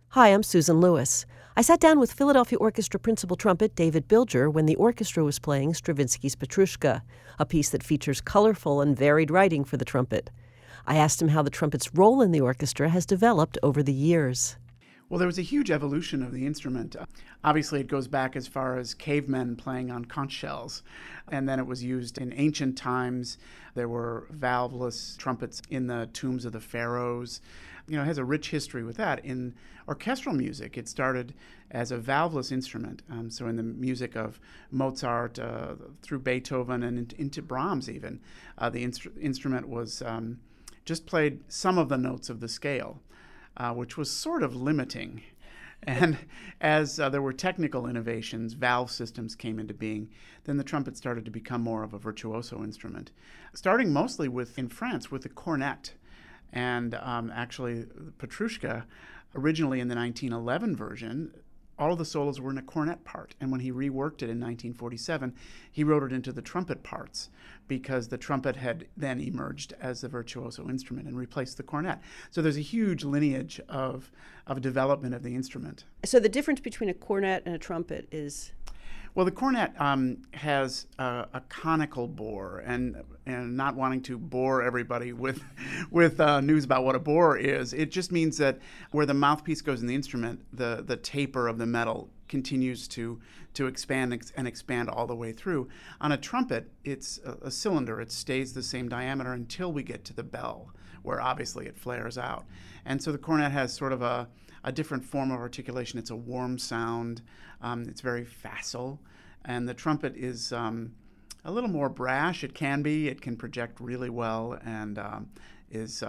Hi, I'm Susan Lewis. I sat down with Philadelphia Orchestra principal trumpet David Bilger when the orchestra was playing Stravinsky's Petrushka, a piece that features colorful and varied writing for the trumpet. I asked him how the trumpet's role in the orchestra has developed over the years. Well, there was a huge evolution of the instrument. Obviously, it goes back as far as cavemen playing on conch shells. And then it was used in ancient times. There were valveless trumpets in the tombs of the pharaohs. It has a rich history with that. In orchestral music, it started as a valveless instrument. So in the music of Mozart, through Beethoven, and into Brahms even, the instrument was just played some of the notes of the scale. Which was sort of limiting. And as there were technical innovations, valve systems came into being, then the trumpet started to become more of a virtuoso instrument, starting mostly in France with the cornet. And actually, Petrushka, originally in the 1911 version, all of the solos were in a cornet part. And when he reworked it in 1947, he wrote it into the trumpet parts because the trumpet had then emerged as the virtuoso instrument and replaced the cornet. So there's a huge lineage of development of the instrument. So the difference between a cornet and a trumpet is? Well, the cornet has a conical bore, and not wanting to bore everybody with news about what a bore is, it just means that where the mouthpiece goes in the instrument, the taper of the metal continues to expand and expand all the way through. On a trumpet, it's a cylinder. It stays the same diameter until we get to the bell, where obviously it flares out. And so the cornet has sort of a different form of articulation. It's a warm sound. It's very facile. And the trumpet is a little more brash. It can be. It can project really well and is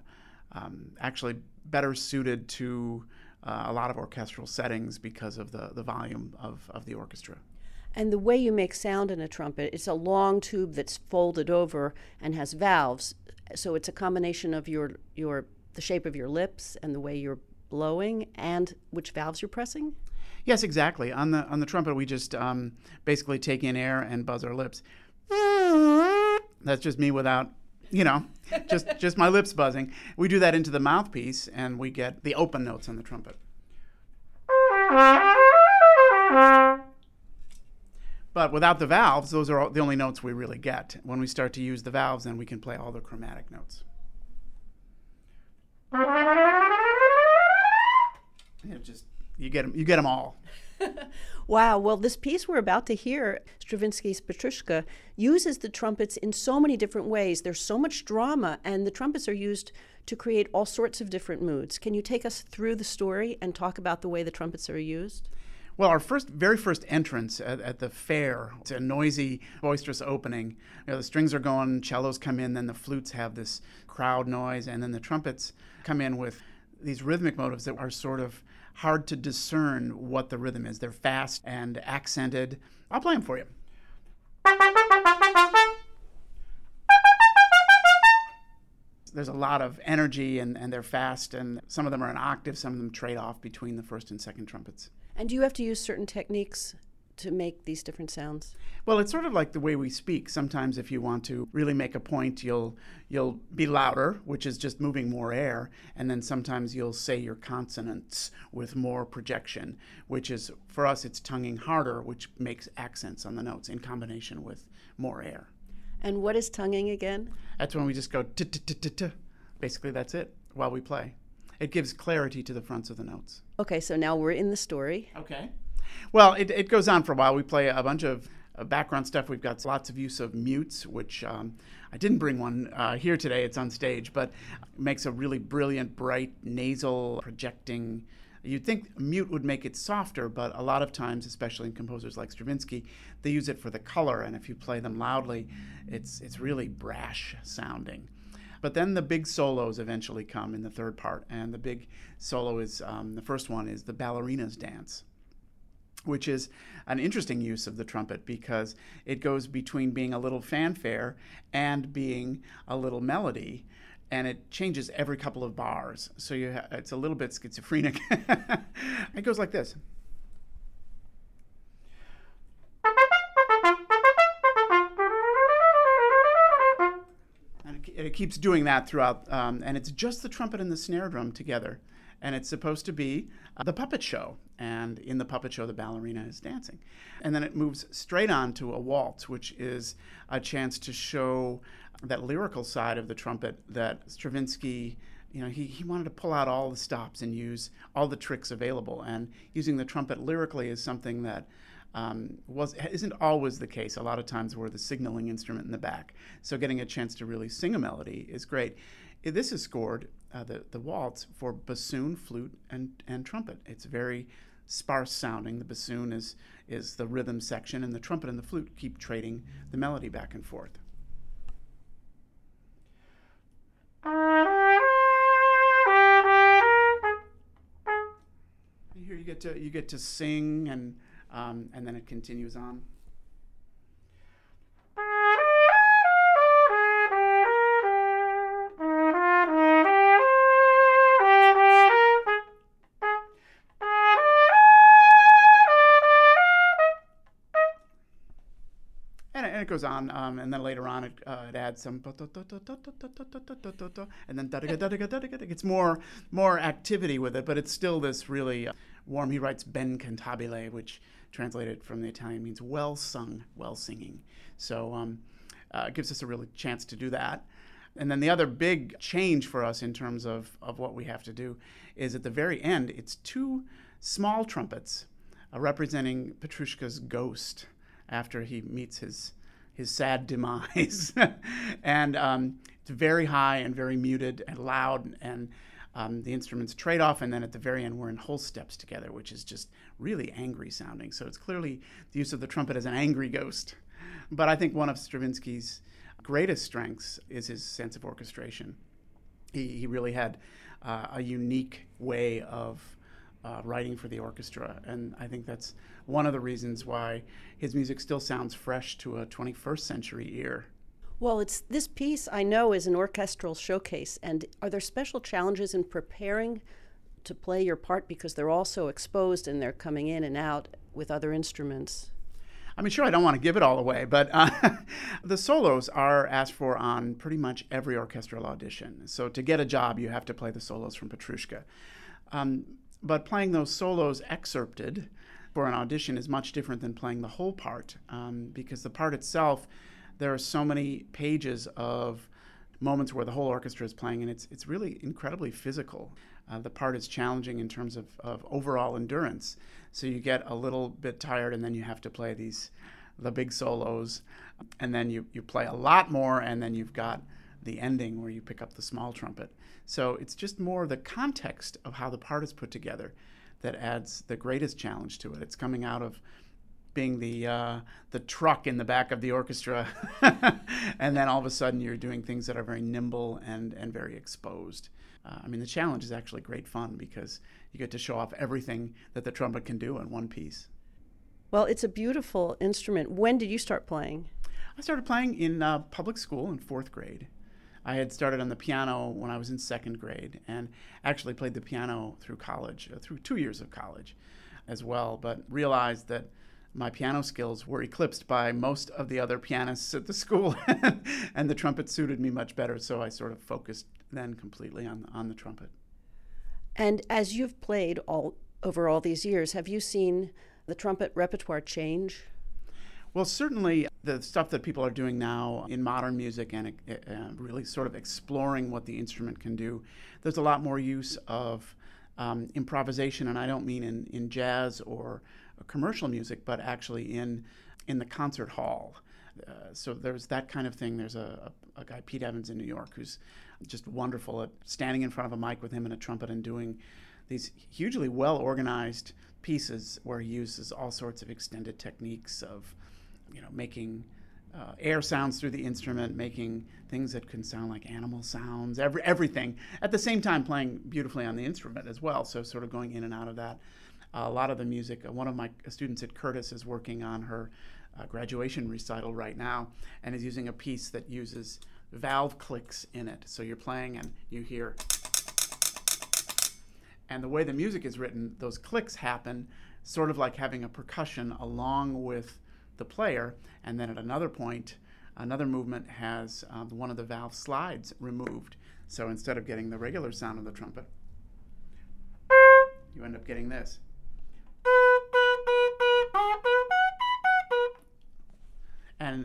actually better suited to a lot of orchestral settings because of the volume of the orchestra. And the way you make sound in a trumpet, it's a long tube that's folded over and has valves. So it's a combination of the shape of your lips and the way you're blowing and which valves you're pressing? Yes, exactly. On the trumpet, we just basically take in air and buzz our lips. That's just me without, just my lips buzzing. We do that into the mouthpiece, and we get the open notes on the trumpet. But without the valves, those are the only notes we really get. When we start to use the valves, then we can play all the chromatic notes. You get them all. Wow. Well, this piece we're about to hear, Stravinsky's Petrushka, uses the trumpets in so many different ways. There's so much drama, and the trumpets are used to create all sorts of different moods. Can you take us through the story and talk about the way the trumpets are used? Well, our very first entrance at the fair, it's a noisy, boisterous opening. The strings are going, cellos come in, then the flutes have this crowd noise, and then the trumpets come in with these rhythmic motives that are sort of hard to discern what the rhythm is. They're fast and accented. I'll play them for you. There's a lot of energy, and they're fast, and some of them are an octave, some of them trade off between the first and second trumpets. And do you have to use certain techniques to make these different sounds? Well, it's sort of like the way we speak. Sometimes if you want to really make a point, you'll be louder, which is just moving more air, and then sometimes you'll say your consonants with more projection, which is, for us, it's tonguing harder, which makes accents on the notes in combination with more air. And what is tonguing again? That's when we just go t-t-t-t-t. Basically, that's it while we play. It gives clarity to the fronts of the notes. Okay, so now we're in the story. Okay. Well, it goes on for a while. We play a bunch of background stuff. We've got lots of use of mutes, which I didn't bring one here today. It's on stage, but makes a really brilliant, bright, nasal projecting. You'd think mute would make it softer, but a lot of times, especially in composers like Stravinsky, they use it for the color, and if you play them loudly, it's really brash sounding. But then the big solos eventually come in the third part, and the big solo is, the first one is the ballerina's dance, which is an interesting use of the trumpet because it goes between being a little fanfare and being a little melody, and it changes every couple of bars. So it's a little bit schizophrenic. It goes like this. And it keeps doing that throughout, and it's just the trumpet and the snare drum together. and it's supposed to be the puppet show. And in the puppet show, the ballerina is dancing. And then it moves straight on to a waltz, which is a chance to show that lyrical side of the trumpet that Stravinsky, he wanted to pull out all the stops and use all the tricks available. And using the trumpet lyrically is something that isn't always the case. A lot of times we're the signaling instrument in the back. So getting a chance to really sing a melody is great. This is scored, the waltz, for bassoon, flute, and trumpet. It's very sparse sounding. The bassoon is the rhythm section, and the trumpet and the flute keep trading the melody back and forth. Here you get to sing, and then it continues on. And it goes on, and then later on it adds some, and then it gets more activity with it, but it's still this really warm. He writes ben cantabile, which translated from the Italian means well sung, well singing. So it gives us a really chance to do that. And then the other big change for us in terms of what we have to do is at the very end, it's two small trumpets representing Petrushka's ghost after he meets his sad demise. And it's very high and very muted and loud, and the instruments trade off, and then at the very end we're in whole steps together, which is just really angry sounding. So it's clearly the use of the trumpet as an angry ghost. But I think one of Stravinsky's greatest strengths is his sense of orchestration. He really had a unique way of writing for the orchestra, and I think that's one of the reasons why his music still sounds fresh to a 21st century ear. Well, this piece I know is an orchestral showcase, and are there special challenges in preparing to play your part because they're all so exposed and they're coming in and out with other instruments? I mean, sure, I don't want to give it all away, but the solos are asked for on pretty much every orchestral audition. So to get a job, you have to play the solos from Petrushka. But playing those solos excerpted for an audition is much different than playing the whole part, because the part itself, there are so many pages of moments where the whole orchestra is playing, and it's really incredibly physical. The part is challenging in terms of overall endurance. So you get a little bit tired, and then you have to play the big solos, and then you play a lot more, and then you've got the ending where you pick up the small trumpet. So it's just more the context of how the part is put together that adds the greatest challenge to it. It's coming out of being the truck in the back of the orchestra, and then all of a sudden you're doing things that are very nimble and very exposed. I mean, the challenge is actually great fun because you get to show off everything that the trumpet can do in one piece. Well, it's a beautiful instrument. When did you start playing? I started playing in public school in 4th grade. I had started on the piano when I was in 2nd grade, and actually played the piano through college, through 2 years of college as well, but realized that my piano skills were eclipsed by most of the other pianists at the school, and the trumpet suited me much better, so I sort of focused then completely on the trumpet. And as you've played over all these years, have you seen the trumpet repertoire change? Well, certainly the stuff that people are doing now in modern music and really sort of exploring what the instrument can do, there's a lot more use of improvisation, and I don't mean in jazz or commercial music, but actually in the concert hall. So there's that kind of thing. There's a guy, Pete Evans, in New York, who's just wonderful at standing in front of a mic with him and a trumpet and doing these hugely well-organized pieces where he uses all sorts of extended techniques of making air sounds through the instrument, making things that can sound like animal sounds, everything, at the same time playing beautifully on the instrument as well, so sort of going in and out of that. A lot of the music, one of my students at Curtis is working on her graduation recital right now and is using a piece that uses valve clicks in it. So you're playing and you hear, and the way the music is written, those clicks happen sort of like having a percussion along with the player, and then at another point, another movement has one of the valve slides removed. So instead of getting the regular sound of the trumpet, you end up getting this. And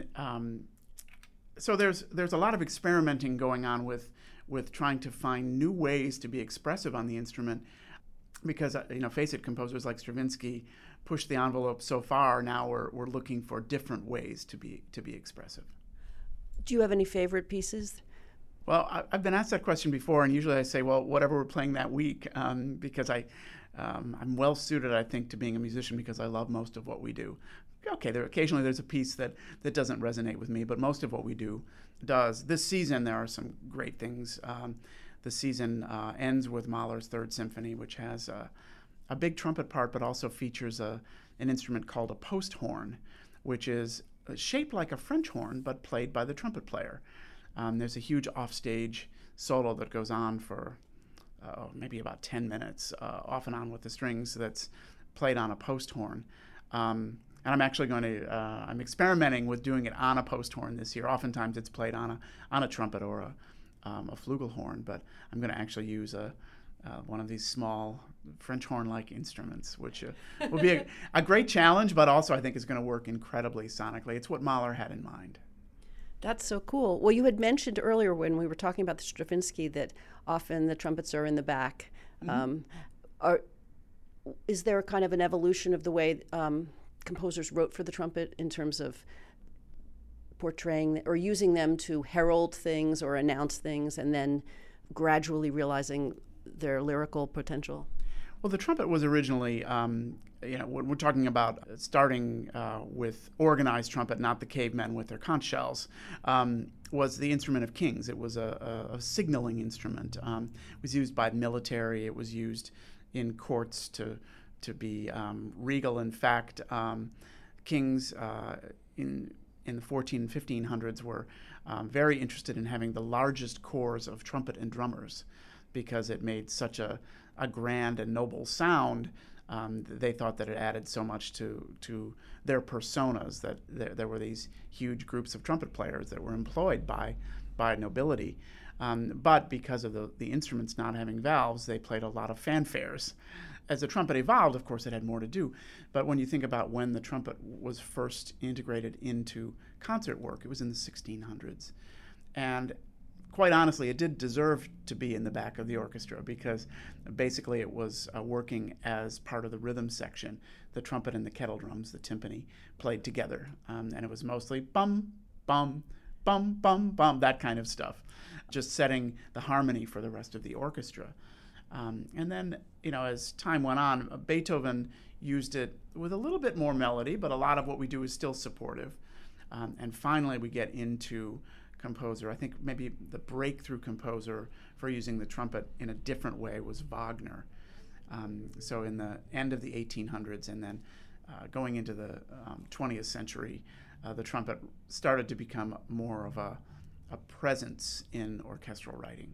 so there's a lot of experimenting going on with trying to find new ways to be expressive on the instrument, because face it, composers like Stravinsky pushed the envelope so far. Now we're looking for different ways to be expressive. Do you have any favorite pieces? Well, I've been asked that question before, and usually I say, well, whatever we're playing that week, because I'm well suited, I think, to being a musician because I love most of what we do. Okay, occasionally there's a piece that doesn't resonate with me, but most of what we do does. This season there are some great things. The season ends with Mahler's Third Symphony, which has a big trumpet part, but also features an instrument called a post horn, which is shaped like a French horn, but played by the trumpet player. There's a huge offstage solo that goes on for maybe about 10 minutes, off and on with the strings, that's played on a post horn. And I'm actually I'm experimenting with doing it on a post horn this year. Oftentimes it's played on a trumpet or a flugelhorn, but I'm going to actually use one of these small French horn-like instruments, which will be a great challenge, but also I think is going to work incredibly sonically. It's what Mahler had in mind. That's so cool. Well, you had mentioned earlier when we were talking about the Stravinsky that often the trumpets are in the back. Mm-hmm. Is there kind of an evolution of the way composers wrote for the trumpet in terms of portraying or using them to herald things or announce things and then gradually realizing their lyrical potential? Well, the trumpet was originally, we're talking about starting with organized trumpet, not the cavemen with their conch shells, was the instrument of kings. It was a signaling instrument. It was used by the military. It was used in courts to be regal. In fact, kings in the 14 and 1500s were very interested in having the largest corps of trumpet and drummers because it made such a grand and noble sound. They thought that it added so much to their personas that there were these huge groups of trumpet players that were employed by nobility. But because of the instruments not having valves, they played a lot of fanfares. As the trumpet evolved, of course, it had more to do. But when you think about when the trumpet was first integrated into concert work, it was in the 1600s. And quite honestly, it did deserve to be in the back of the orchestra because basically it was working as part of the rhythm section. The trumpet and the kettle drums, the timpani, played together. And it was mostly bum, bum, bum, bum, bum, that kind of stuff, just setting the harmony for the rest of the orchestra. And then, as time went on, Beethoven used it with a little bit more melody, but a lot of what we do is still supportive. And finally, we get into composer. I think maybe the breakthrough composer for using the trumpet in a different way was Wagner. So in the end of the 1800s and then going into the 20th century, the trumpet started to become more of a presence in orchestral writing.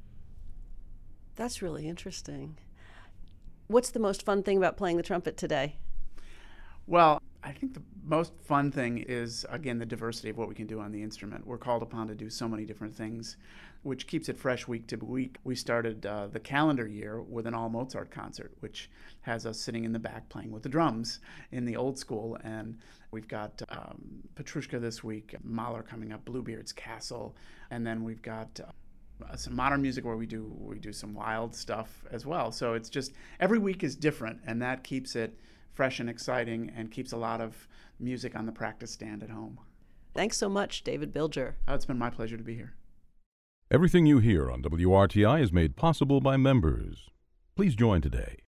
That's really interesting. What's the most fun thing about playing the trumpet today? Well, I think the most fun thing is, again, the diversity of what we can do on the instrument. We're called upon to do so many different things, which keeps it fresh week to week. We started the calendar year with an all-Mozart concert, which has us sitting in the back playing with the drums in the old school. And we've got Petrushka this week, Mahler coming up, Bluebeard's Castle, and then we've got some modern music where we do some wild stuff as well. So it's just every week is different, and that keeps it fresh and exciting and keeps a lot of music on the practice stand at home. Thanks so much, David Bilger. It's been my pleasure to be here. Everything you hear on WRTI is made possible by members. Please join today